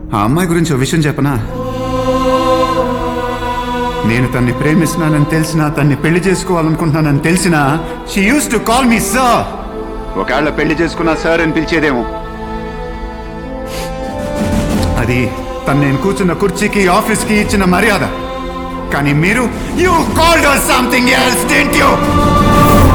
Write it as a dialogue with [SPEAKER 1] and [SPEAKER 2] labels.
[SPEAKER 1] ఆ అమ్మాయి గురించి ఒక విషయం చెప్పనా? నేను తన్ని ప్రేమిస్తున్నానని తెలిసినా, తన్ని పెళ్లి చేసుకోవాలనుకుంటున్నానని తెలిసినా, she uses to call me sir. ఒకవేళ పెళ్లి చేసుకున్నా సార్ అని పిలిచేదేమో. అది తను నేను కూర్చున్న కుర్చీకి, ఆఫీస్కి ఇచ్చిన మర్యాద. కానీ మీరు, you called her something else, didn't you?